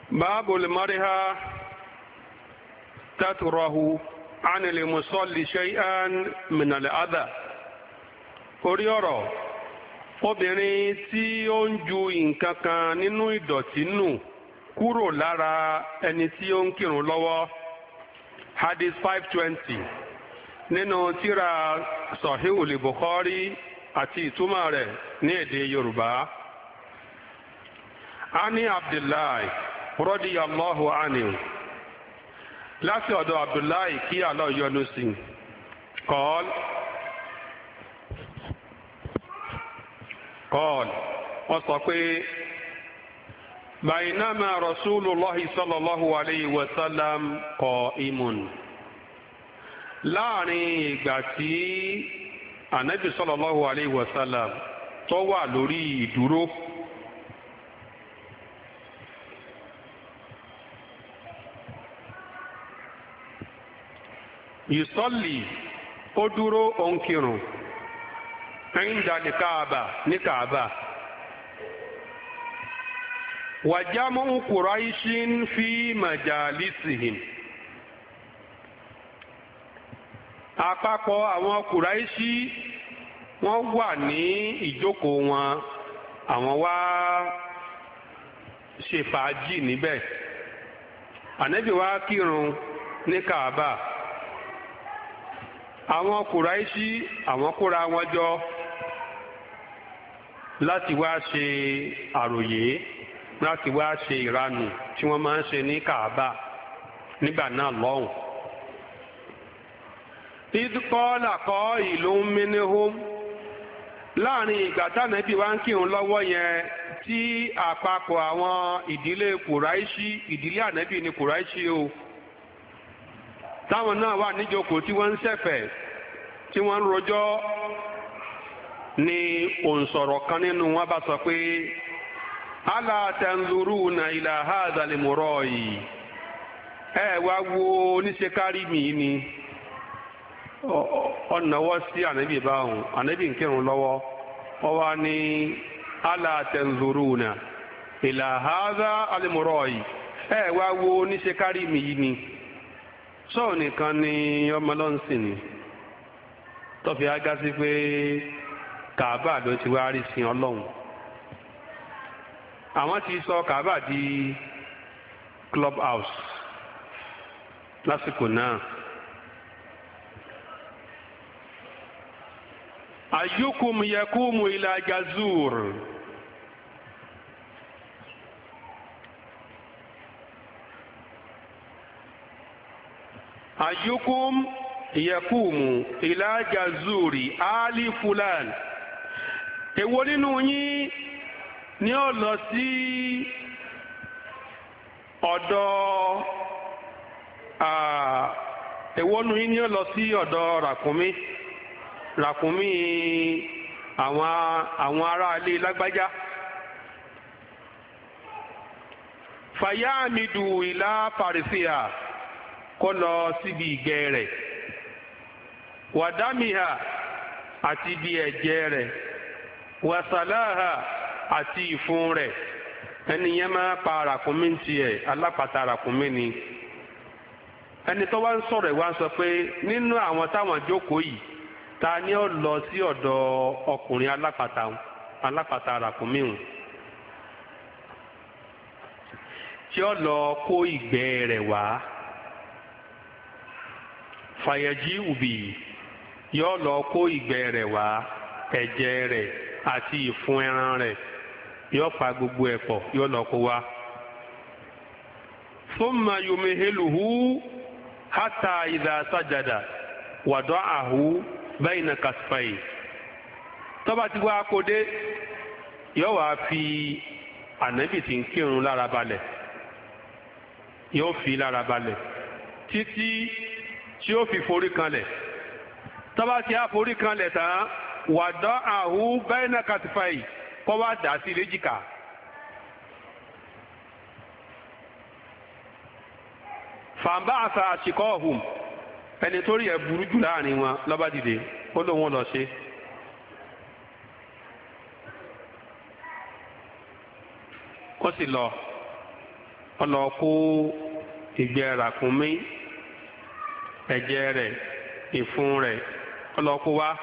باب المرأة تكره عن المصلي شيئا من الأذى. orí ọ̀rọ̀ obìnrin tí ó ń ju nǹkan kan nínú ìdọ̀tí nù kúrò lára ẹni tí ó ń kírun lọ́wọ́. hadith 520 nínú tírà Sahihul Bukhari àti ìtumọ̀ rẹ̀ ní èdè Yorùbá. ani Abdullahi radiyallahu anhu, láti ọ̀dọ̀ Abdullahi kí Allah yọ́nú sí qal ó sọ pé bainama rasulullahi sallallahu alayhi wa sallam qa'imun, láàrin ìgbà tí anabi sallallahu alayhi wa sallam tó wà lórí ìdúró. yusalli, ó dúró ó ń kírun. inda ní Kaaba. wàjámù Quraishin fi majalisihim, àpapọ̀ àwọn Quraishi wọ́n wà ní ìjókòó wọn, àwọn wá ṣe fàájì níbẹ̀. ànábì wá kírun ní Kaaba. àwọn Quraishi àwọn kóra wọn jọ láti wá ṣe àròyé, láti wá ṣe ìranù tí wọ́n máa ń ṣe ní Kaaba nígbà náà lọ́hùn. idh qala qailun minhum, láàrin ìgbà tánàbí wá ń kírun lọ́wọ́ yẹn tí àpapọ̀ àwọn ìdílé Quraishi, ìdílé ànábì ní Quraishi o, táwọn náà wà níjókòó tí wọ́n ń ṣẹ̀fẹ̀ tí wọ́n ń rojọ́, ni òǹsọ̀rọ̀ kan nínú wọn bá sọ pé ala tanzuruna ila hadha al-mura'i, ẹ wá wo oníṣẹ́ kárí mi ni. ọ̀nàwọ́ sí ànábì báwọn, ànábì ń kírun lọ́wọ́, ọ wá ní ala tanzuruna ila hadha al-mura'i, ẹ wá wo oníṣẹ́ kárí mi ni. sọ́ọ̀ nìkan ni ọmọlọ́nsìn ni tọ́fi ágá sí pé Kàábà ló ti wá rí sin Ọlọ́run. àwọn ti sọ Kàábà di club house lásìkò náà. ayyukum yakumu ila jazur, ayyukum yakumu ila jazuri ali fulan, èwo nínú yín ni ó lọ sí ọ̀dọ̀ èwo nínú yín ni ó lọ sí ọ̀dọ̀ ràkúnmí àwọn ará ilé lágbájá. fayamidu ila farisiha, kó lọ síbi ìgẹ̀ rẹ̀, wàdámìhà àti ibi ẹ̀jẹ̀ rẹ̀, wàsàláhà àti ìfun rẹ̀. ẹnìyẹn máa pa ràkúnmí tiẹ̀, alápàtà ràkúnmí ni. ẹni tó wá ń sọ̀rọ̀ ẹ̀ wá ń sọ pé nínú àwọn táwọn jókòó yìí, ta ni ó lọ sí ọ̀dọ̀ ọkùnrin alápàtà ràkúnmí hùn tí ó lọ kó ìgbẹ́ rẹ̀ wá. fàyẹ̀jì ùbì, yóò lọ kó ìgbẹ́ rẹ̀ wá, ẹ̀jẹ̀ rẹ̀ àti ìfun ẹran rẹ̀, yóò pa gbogbo ẹ̀ pọ̀, yóò lọ kó wá. thumma yumihiluhu hatta idha sajada wada'ahu bayna kasfayhi, tó bá ti wá kó dé, yóò wá fi ànábì tí ń kírun lára balẹ̀, yóò fi lára balẹ̀ títí tí ó fi forí kanlẹ̀. tó bá ti á forí kanlẹ̀ tán, wada'ahu bayna kasfayhi, kó wá dà sí léjìká. fàǹbáàsà àṣìkọ́ọ̀hùn, ẹni tó rí ẹ burú jù láàrin wọn lọ́ba dìde, ó lóun lọ ṣe. ó sì lọ. ó lọ kó ìgbẹ́ ràkúnmí, ẹ̀jẹ̀ rẹ̀, ìfun rẹ̀, ó lọ kó wá.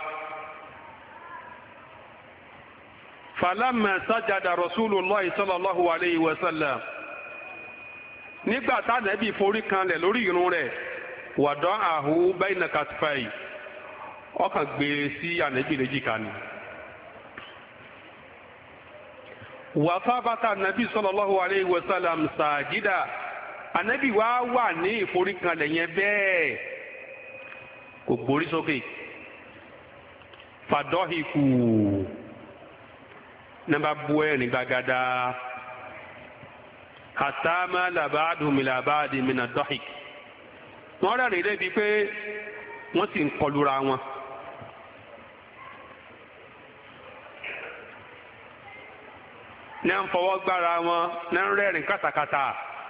falamma sajada rasulullah sallallahu alayhi wa sallam, nígbà t'Ànábì forí kanlẹ̀ lórí irun rẹ̀, wada'ahu bayna katfai, ó kàn gbé sí Ànábì léjìká ni. wa thabata Ànábì sallallahu alayhi wa sallam sajida, Ànábì wà ní ìforí kanlẹ̀ yẹn bẹ́ẹ̀, kò gbórí sókè. fadahiku, nàbà bu ẹ̀rín gbàgàdà, hatta mala ba'duhum ila ba'din min ad-dahik, wọ́n rẹ́rìn débi pé wọ́n sì ń kọlura wọn. ní à ń fọwọ́ gbára wọn, ní à ń rẹ́rìn kàtàkàtà.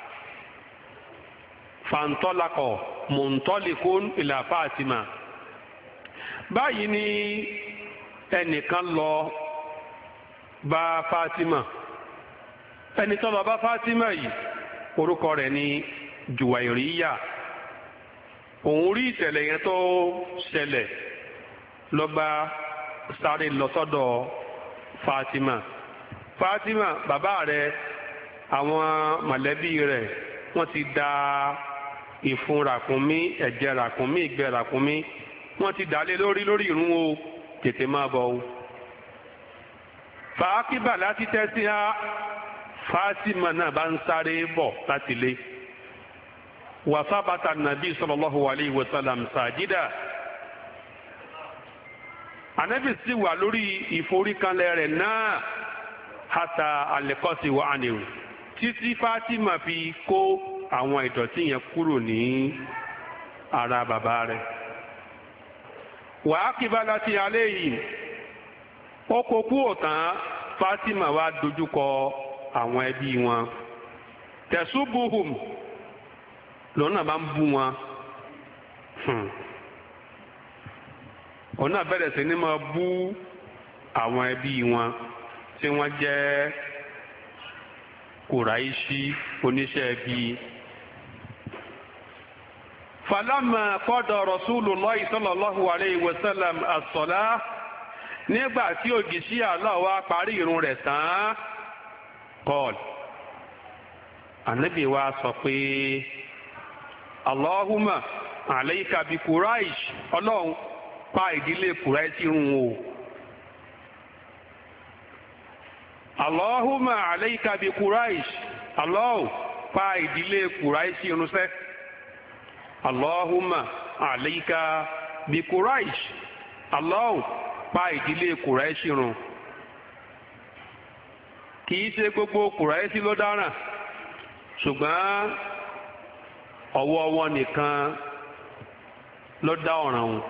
fàǹtọ́lakọ̀ muntalikun ila Fatima, báyìí ni ẹnìkan lọ bá Fatima. ẹni tó lọ bá Fatima yìí orúkọ rẹ̀ ni Juwairiya. òun rí ìṣẹ̀lẹ̀ yẹn tó ṣẹlẹ̀, ló bá sáré lọ sọ́dọ̀ Fatima. Fatima, bàbá rẹ̀, àwọn mọ̀lẹ́bí rẹ̀, wọ́n ti da ìfun ràkúnmí, ẹ̀jẹ̀ ràkúnmí, ìgbẹ́ ràkúnmí, wọ́n ti dà lé lórí ìrun o, tètè máa bọ̀ o. fàákìbà láti tẹ́sí á, Fatima náà bá ń sáré bọ̀ láti lé. wa sabata nàbí sallallahu alayhi wa sallam sàjídà, Ànábì sì wà lórí ìforíkanlẹ̀ rẹ̀ náà, hata alẹ́kọ́sí wa ànìwò, títí Fatima fi kó àwọn ìdọ̀tí yẹn kúrò ní ara bàbá rẹ̀. wà á kíbá láti alẹ́ yìí, ó kó kúrò tán, Fatima wá dojúkọ àwọn ẹbí wọn. tẹ̀súbùhùm, lọ́nà bá ń bú wọn. òun náà bẹ̀rẹ̀ sí ní máa bú àwọn ẹbí wọn tí wọ́n jẹ́ Kùráìṣì oníṣẹ́ ẹbí. falama qada Rasulullahi sallallahu alayhi wa sallam as-salah, nígbà tí òjíṣẹ́ Allah wá parí ìrun rẹ̀ tán, qala, Ànábì wa sọ pé Allahumma alayka bi Quraish, Ọlọ́run pa ìdílé Kùráìṣì run o. Allahumma alayka bi Quraish, Allah pa ìdílé Kùráìṣì irunṣẹ́. Allahumma alayka bi Quraish, Allah pa ìdílé Kùráìṣì irun. Kìí ṣe gbogbo Kùráìṣì ló dáràn, ṣùgbọ́n ọwọ́ wọn nìkan ló dá ọ̀ràn wọn.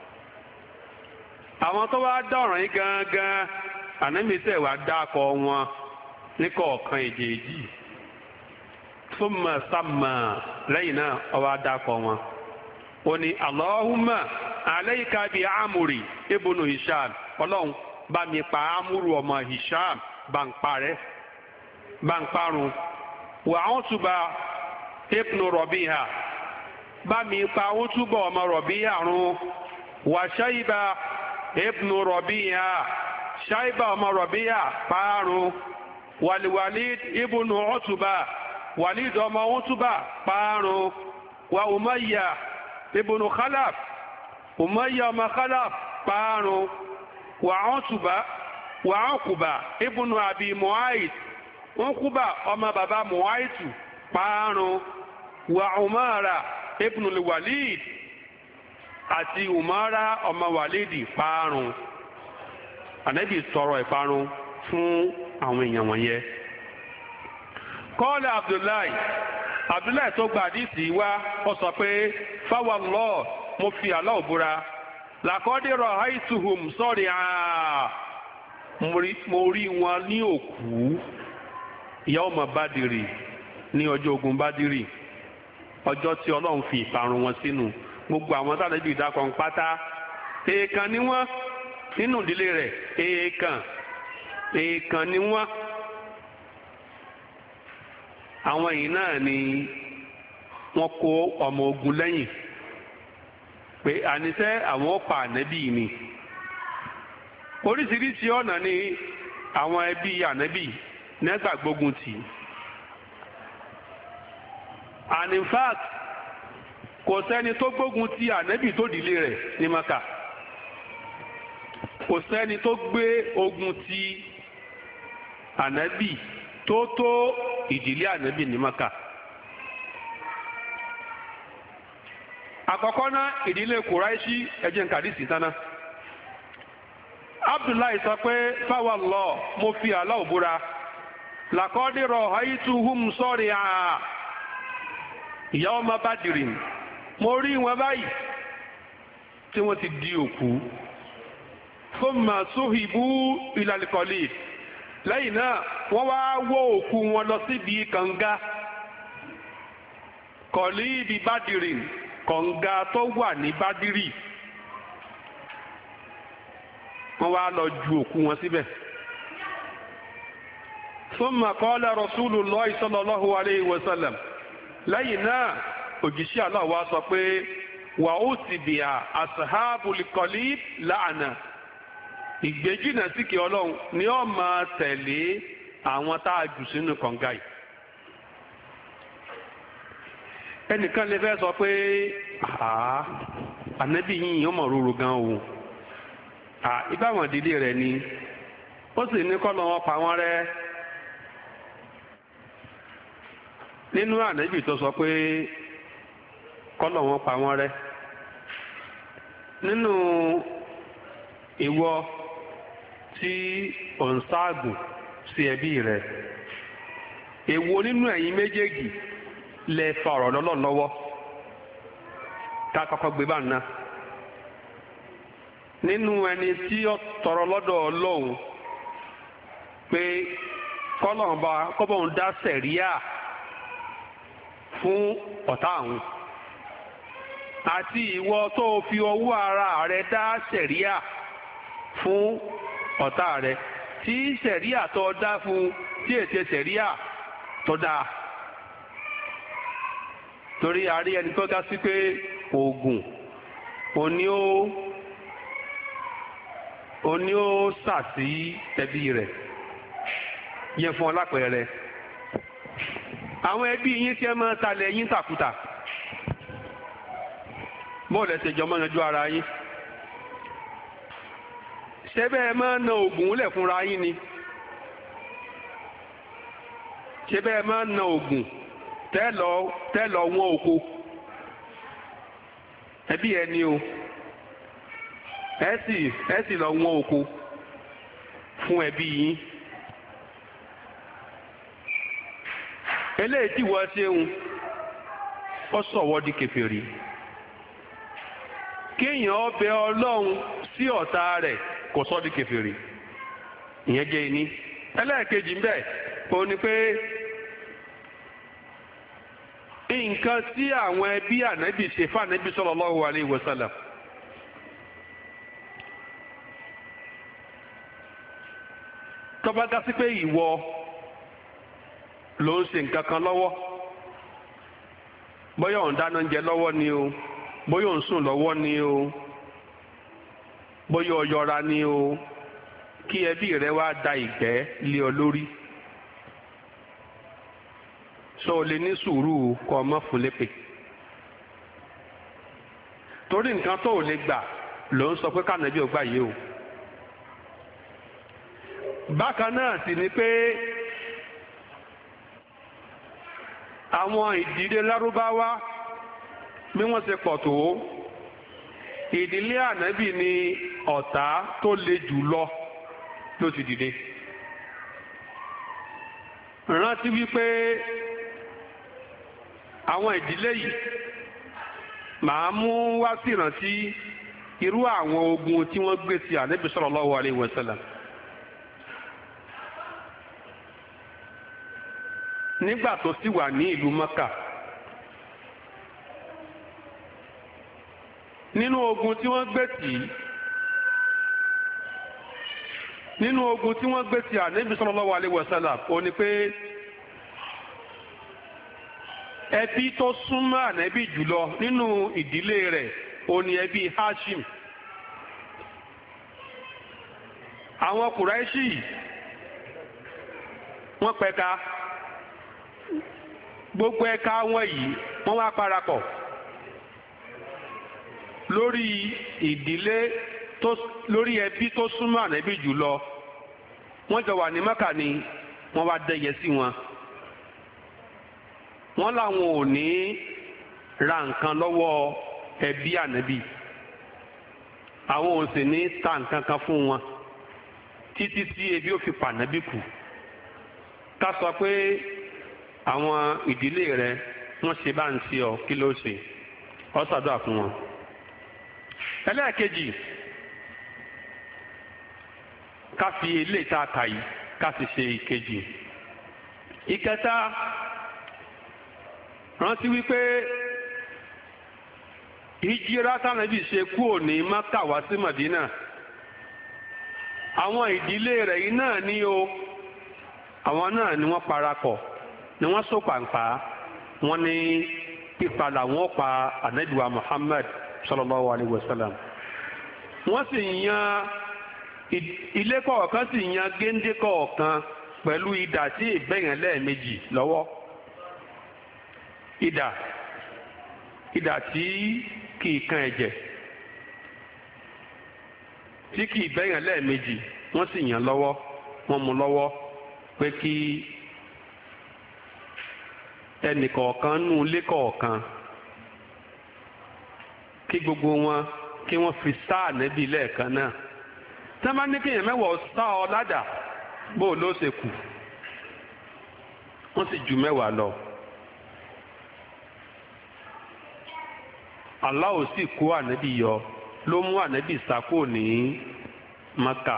àwọn tó wá dá ọ̀ràn yìí gangan, Ànábì tẹ̀ wá dákọ̀ wọn ní kọ̀ọ̀kan èjèèjì. Thumma samma, lẹ́yìn náà ó wá dákọ̀ wọn. Ó ní Allahumma alayka bi Amri ibnu Hisham, Ọlọ́run bá mi pa Amúrù ọmọ Hisham, bá ń parẹ́, bá ń parun. Wa Utba ibnu Rabiha, bá mi pa Utba ọmọ Rabiha run. Wa Shayba ibnu Rabiha, Shayba ọmọ Rabiha parun. Wal Walid ibnu Utba, Walid ọmọ Utba parun. Wa Umayya ibnu Khalaf, Umayya ọmọ Khalaf parun. Wa Uqba ibnu Abi Mu'ayt, Uqba ọmọ bàbá Mu'aytu parun. Wa Umara ibnu Walid, àti Umara ọmọ Walidi parun. Ànábì tọrọ ìparun fún àwọn èèyàn wọ̀nyẹn. Qala Abdullahi tó gba àdìsí wá, ó sọ pé fawallah, mo fi Allah búra, laqad ra'aytuhum sari'a, mo rí wọn ní òkú yawma Badiri, ní ọjọ́ ogun Badiri, ọjọ́ tí Ọlọ́run fi ìparun wọn sínú. Gbogbo àwọn tàbí ìdákan pátá èèkàn ni wọ́n nínú ìdílé rẹ̀, èèkàn ni wọ́n. àwọn yìí náà ni wọ́n kó ọmọ ogun lẹ́yìn pé àníṣe àwọn ó pa ànábì ni oríṣiríṣi ọ̀nà ni àwọn ẹbí ànábì nígbà gbógun tì and in fact kò sẹ́ni tó gbógun ti ànábì tó dìlé rẹ̀ ní Maka kò sẹ́ni tó gbé ogun ti ànábì tó ìdílé ànábì ní Maka. àkọ́kọ́ náà ìdílé Kùráìṣì ẹjẹ́ nkàdísì tánà Abdullahi sọ pé fáwọlọ́ mo fi Allah búra làkọ́dírọ̀ haituhum sọ́rí àà yawma Badrin mo rí wọn báyìí tí wọ́n ti di òkú thumma suhibu ilal qalib lẹ́yìn náà wọ́n wá wọ́ òkú wọn lọ síbi kànga qalibi Badrin kànga tó wà ní Bádírì wọ́n wá lọ ju òkú wọn síbẹ̀. thumma qala Rasulullahi sallallahu alayhi wa sallam lẹ́yìn náà òjíṣẹ́ Allah wá sọ pé wà ó sì bìà ashabul qalib la'ana ìgbéjìnà síkì Ọlọ́run ni ó máa tẹ̀lé àwọn tá a jù sínú kànga yìí. ẹnìkan lè fẹ́ sọ pé ànábì yìí yóò mọ̀ rúru gan o ìbáwọn ìdílé rẹ̀ ni ó sì ní kọ́ lọ́wọ́ pa wọ́n rẹ́ nínú ànábì tó sọ pé kọ́ lọ́wọ́ pa wọ́n rẹ́ nínú ìwọ tí ò ń ṣaágùn sí ẹbí rẹ̀ èwo nínú ẹ̀yin méjèèjì lè fa ọ̀rọ̀ lọ́lọ́ lọ́wọ́ ká kọ́kọ́ gbé bá ná nínú ẹni tí ó tọrọ lọ́dọ̀ Ọlọ́run pé kọ́bọ̀n dá sẹ̀ríà fún ọ̀tá àwọn àti ìwọ tó fi ọwọ́ ara rẹ dá sẹ̀ríà fún ọ̀tá rẹ tí sẹ̀ríà tó dá fún tí ètè sẹ̀ríà tó dá torí a rí ẹni tó dá sí pé oògùn òní ó sàsí ẹbí rẹ̀ yẹn fún ọ lápẹẹrẹ àwọn ẹbí yín tí ẹ máa talẹ̀ yín tàkútà bọ́ọ̀lù ẹsẹ̀ jọmọ́ yanjú ara yín ṣẹ́bẹ́ ẹ máa na oògùn lẹ̀ fúnra yín ni ṣẹ́bẹ́ ẹ máa na oògùn tẹ́lọ wọn oko ẹbí ẹni o ẹ sì lọ wọn oko fún ẹbí yín eléyìí tí wọ́n ṣeun ó sọ̀wọ́ di kèfèrí kéèyàn ọbẹ̀ Ọlọ́run sí ọ̀tá rẹ̀ kò sọ di kèfèrí ìyẹn jẹ́ ìní ẹlẹ́ẹ̀kejì ń bẹ ó ní pé nǹkan tí àwọn ẹbí ànábì ṣe fún ànábì sallallahu alaihi wasallam tó bá dá sí pé ìwọ ló ń ṣe nǹkan kan lọ́wọ́ bóyá ò ń dáná oúnjẹ lọ́wọ́ ni o bóyá ò ń sùn lọ́wọ́ ni o bóyá ó yọra ni o kí ẹbí rẹ wá da ìgbẹ́ lé ọ lórí sọ ò lè ní sùúrù kọ ọmọ fún lépè torí nǹkan tó ò lè gbà ló ń sọ pé kànábì ò gbà yìí o bákan náà sì ni pé àwọn ìdílé lárúbáwá bí wọ́n ṣe pọ̀ tó ìdílé ànábì ni ọ̀tá tó le jù lọ ló ti dìde rántí wípé àwọn ìdílé yìí màá mú wá sí ìrántí irú àwọn ogun tí wọ́n gbé sí ànábì sallallahu alaihi wasallam nígbà tó sì wà ní ìlú Mẹ́kà nínú ogun tí wọ́n gbé tì nínú ogun tí wọ́n gbé tì ànábì sallallahu alaihi wasallam ó ní pé ẹbí tó súnmọ́ ànábì jùlọ nínú ìdílé rẹ̀ ó ní ẹbí Hashim. àwọn Kùráìṣì wọ́n pẹ̀ka, gbogbo ẹ̀ka wọn yìí wọ́n wá parapọ̀ lórí ìdílé lórí ẹbí tó súnmọ́ ànábì jùlọ. wọ́n jọ wà ní Mákà ni wọ́n wá dẹ́yẹ sí wọn. wọ́n làwọn ò ní ra nǹkan lọ́wọ́ ẹbí ànábì, àwọn ò sì ní ta nǹkan kan fún wọn títí tí ebi ó fi pa ànábì kù. ká sọ pé àwọn ìdílé rẹ wọ́n ṣe bá ń ṣe ọ, kí ló ṣe? ọ ṣàdúrà fún wọn. ẹlẹ́ẹ̀kejì, ká fi ilé ìta kà yìí ká sì ṣe ìkejì. ìkẹta, rántí wípé ìjírá tánàbí ṣe kúrò ní Mákà wá sí Mádínà, àwọn ìdílé rẹ̀ yìí náà ní o, àwọn náà ni wọ́n parapọ̀, ni wọ́n so pàǹpá, wọ́n ní pípa làwọn pa ànábì wa Muhammad sallallahu alayhi wa sallam. wọ́n sì yan ilé kọ̀ọ̀kan sì yan géńdé kọ̀ọ̀kan pẹ̀lú idà tí ìbẹ̀yàn lẹ́ẹ̀mejì lọ́wọ́. idà tí kì í kan ẹ̀jẹ̀, tí kì í bẹ̀yàn lẹ́ẹ̀mejì, wọ́n sì yàn lọ́wọ́, wọ́n mú lọ́wọ́ pé kí ẹnì kọ̀ọ̀kan nú ilé kọ̀ọ̀kan, kí gbogbo wọn kí wọ́n fi sá ànábì lẹ́ẹ̀kan náà. tí wọ́n bá ní kéèyàn mẹ́wàá sá ọ ládàá, bó ló ṣe kù? wọ́n sì ju mẹ́wàá lọ. Allah sì kó ànábì yọ, ló mú ànábì sákò ní Mákà.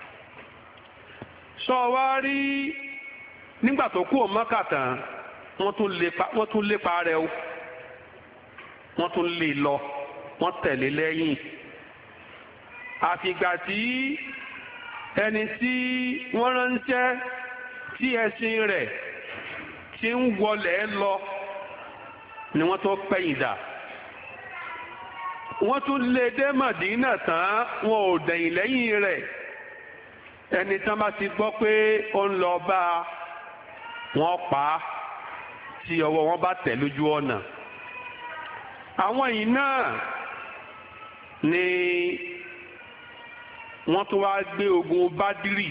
sọ wá rí nígbà tó kú Mákà tán, wọ́n tún lépa rẹ̀ o, wọ́n tún lé lọ, wọ́n tẹ̀lé lẹ́yìn. àfìgbà tí ẹni tí wọ́n ránṣẹ́ tí ẹṣin rẹ̀ ti ń wọlé lọ ni wọ́n tó pẹ̀yìn dà. wọ́n tún lé dé Mádínà tán, wọn ò dẹ̀yìn lẹ́yìn rẹ̀. ẹni tán bá ti gbọ́ pé ó ń lọ bá wọn pa á tí ọwọ́ wọn bá tẹ̀ lójú ọ̀nà. àwọn yìí náà ni wọ́n tún wá gbé ogun Bádírì.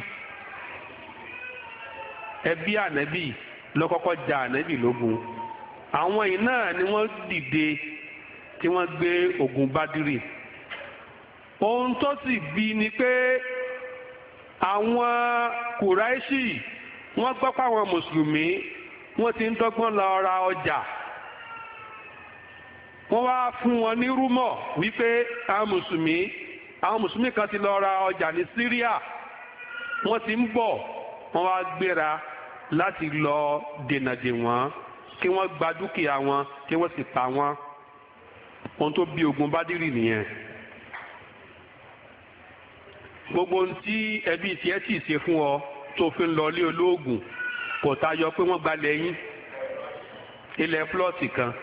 ẹbí ànábì ló kọ́kọ́ jà ànábì lógun. àwọn yìí náà ni wọ́n dìde tí wọ́n gbé ogun Bádírì. ohun tó sì bí ni pé àwọn Kùráìṣì wọ́n gbọ́ pé àwọn mùsùlùmí wọ́n ti ń dọ́gbọ́n lọ ra ọjà. wọ́n wá fún wọn ní rúmọ̀ wípé àwọn mùsùlùmí kan ti lọ ra ọjà ní Síríà, wọ́n ti ń bọ̀. wọ́n wá gbéra láti lọ dènà dè wọ́n, kí wọ́n gba dúkìá wọn, kí wọ́n sì pa wọ́n. ohun tó bí ogun Bádírì nìyẹn. gbogbo ohun tí ẹbí tiẹ̀ tì ṣe fún ọ tó fi ń lọ ilé olóògùn kò tayọ pé wọ́n gbalẹ̀ yín ilẹ̀ plọ́ọ̀tì kan.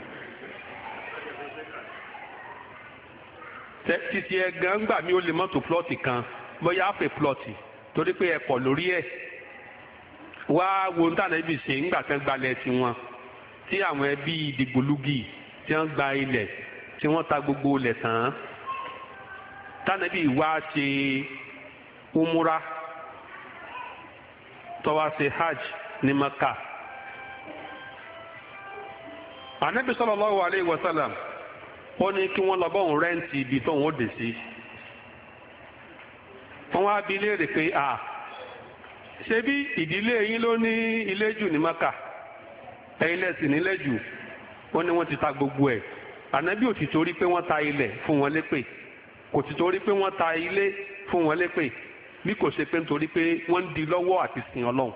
títí ẹ gan gbà mí ó lè mọ́tò plọ́ọ̀tì kan, bóyá àpè plọ́ọ̀tì, torí pé ẹ pọ̀ lórí ẹ̀. wá wo ń tànà ibi ṣe ńgbà tán gbalẹ̀ tiwọn, tí àwọn ẹbí dìgbòlugi tí wọ́n gba ilẹ̀, tí wọ́n ta gbogbo ilẹ̀ tán. tànàbí wá ṣe umura, tó wá ṣe hajj ní Mákà. ànábì sallallahu alayhi wa sallam ó ní kí wọ́n lọ bá òun rẹ́ǹtì ibi tóun ó dé sí. wọ́n wá bi léèrè pé ṣé bí ìdílé yín ló ní ilé jù ní Mákà, ẹ̀yin lẹ́sìn nílẹ̀ jù? ó ní wọ́n ti ta gbogbo ẹ̀. ànábì ò ti torí pé wọ́n ta ilẹ̀ fún wọn lépè, kò ti torí pé wọ́n ta ilé fún wọn lépè, bí kò ṣe pé nítorí pé wọ́n ń di lọ́wọ́ àti sìn Ọlọ́run.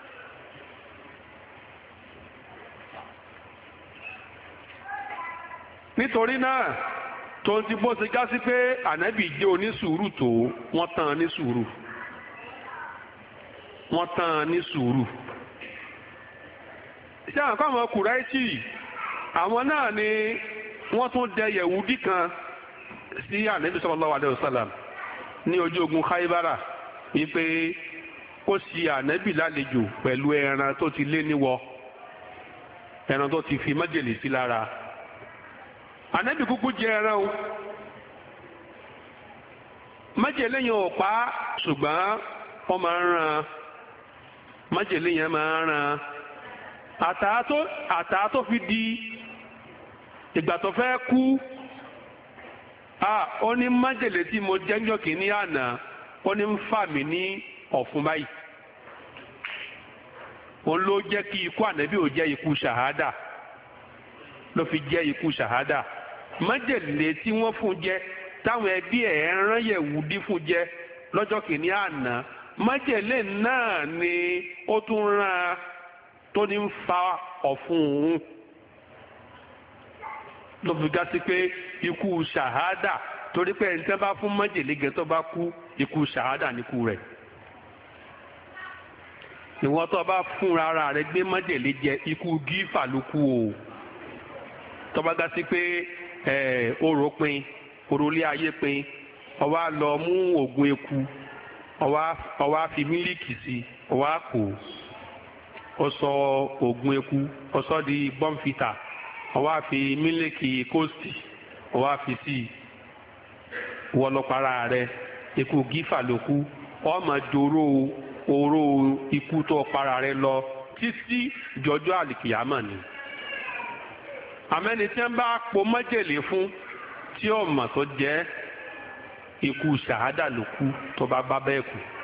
nítorí náà tó ń ti bó ṣe já sí pé ànábì jẹ́ onísùúrù tó, wọ́n tán án ní sùúrù. wọ́n tán án ní sùúrù. ṣé àwọn kọ́ àwọn Kùráìṣì àwọn náà ni wọ́n tún dẹ Yẹ̀wúdí kan sí Ànábì sallallahu alaihi wasallam ní ojú ogun Khaibara wípé kó ṣì Ànábì lálejò pẹ̀lú ẹran tó ti lé níwọ̀ ẹran tó ti fi májèlé sí lára. Ànábì kúkú jẹ ẹran o májèlé yẹn ò pa ṣùgbọ́n wọ́n máa ń ran májèlé yẹn máa ń ran àtà tó fi di ìgbà tó fẹ́ kú ó ní májèlé tí mo jẹ́ ńjọ́ kìíní àná ó ní ń fà mí ní ọ̀fun báyìí òun ló jẹ́ kí ikú Ànábì ò jẹ́ ikú ṣàhádà ló fi jẹ́ ikú ṣàhádà májèlé tí wọ́n fún jẹ táwọn ẹbí ẹ̀ rán Yẹ̀wúdí fún jẹ lọ́jọ́ kìíní àná májèlé náà ni ó tún rán tó ní ń fa ọ̀fun òun ló fi gá sí pé ikú ṣàhádà torí pé ẹni tí wọ́n bá fún májèlé gẹ̀ tó bá kú ikú ṣàhádà níkú rẹ̀ ìwọ́n tó bá fún ara rẹ̀ gbé májèlé jẹ ikú gífà ló kú o tó bá gá sí pé oró pin orólé ayé pin ó wá lọ mú oògùn eku ó wá fi mílíkì sí ó wá kó ó sọ oògùn eku ó sọ di bọ́ǹfìtà ó wá fi mílíkì kóòsì ó wá fi sí wọ́n lọ para rẹ̀ ikú gífà ló kú ó máa joró oró ikú tó para rẹ̀ lọ títí jọjọ́ àlìkìyámà ni. àmẹ́ni tí wọ́n bá po májèlé fún tí ọmọ tó jẹ́ ikú ṣàhádà ló kú tó bá bẹ́ẹ̀ kú.